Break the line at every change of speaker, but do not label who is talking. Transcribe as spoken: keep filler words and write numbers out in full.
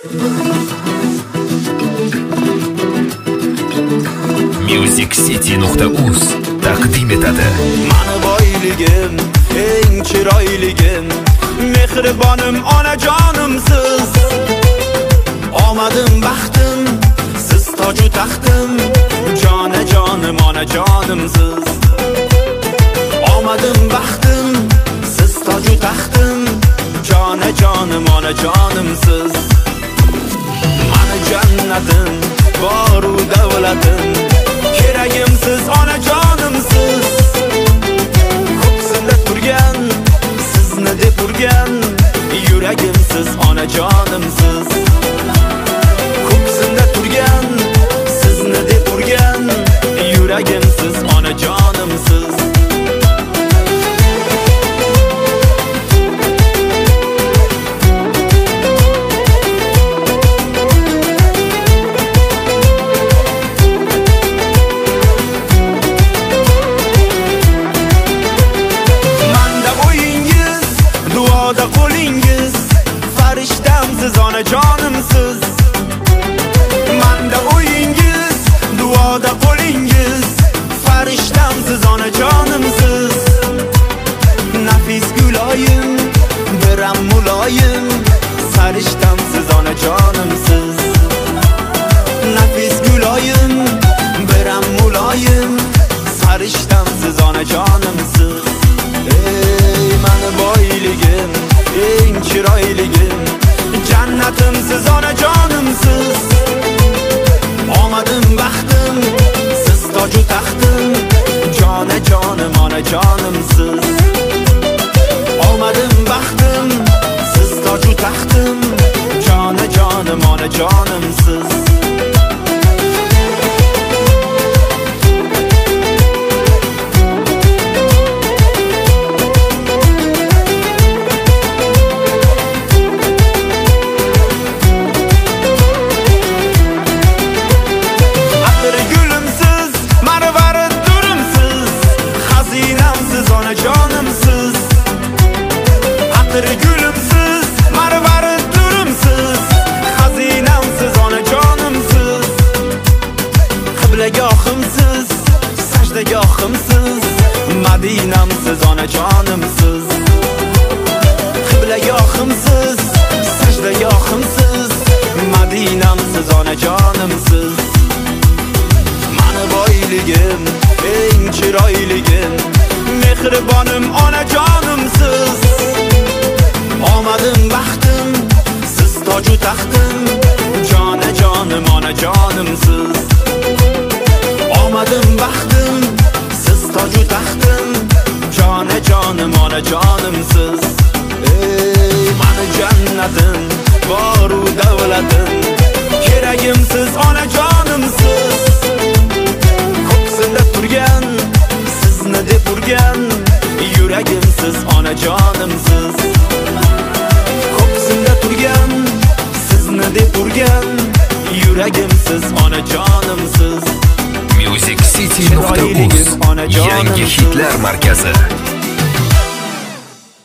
music city nuqta uz taqdim etadi.
Mani boyligim, eng chiroyligim, mehribonim onajonimsiz. Omadim baxtim, siz toju taxtim, jonajonim onajonimsiz. Omadim baxtim, siz toju taxtim, jonajonim onajonimsiz. Mani jannatim, boru davlatim, keragimsiz onajonimsiz. Ko'ksimda turgan, sizni deb urgan, yuragimsiz onajonimsiz. Ko'ksimda turgan, sizni deb urgan, yuragimsiz onajonimsiz. Siz onajonimsiz. Manda o'yingiz, duoda qo'lingiz, farishtamsiz onajonimsiz. Nafis guloyim, biram muloyim, sarishtamsiz onajonimsiz. Nafis guloyim, biram muloyim, sarishtamsiz onajonimsiz. Ey mani boyligim, eng chiroyligim, jannatimsiz onajonimsiz. Omadim baxtim, siz toju taxtim, jonajonim onajonimsiz. Omadim baxtim, siz toju taxtim, jonajonim onajonimsiz. Qiblagohimsiz, sajdagohimsiz, Madinamsiz onajonimsiz. Qiblagohimsiz, sajdagohimsiz, Madinamsiz onajonimsiz. Mani boyligim, eng chiroyligim, mehribonim onajonimsiz. Omadim baxtim, siz toju taxtim, jonajonim onajonimsiz. Omadim baxtim, siz toju taxtim, jonajonim onajonimsiz. Ey mani jannatim, boru davlatim, keragimsiz onajonimsiz. Ko'ksimda turgan, sizni deb urgan, yuragimsiz onajonimsiz. Ko'ksimda turgan, sizni deb urgan, yuragimsiz onajonimsiz.
music city nuqta uz yangi hitlar markazi.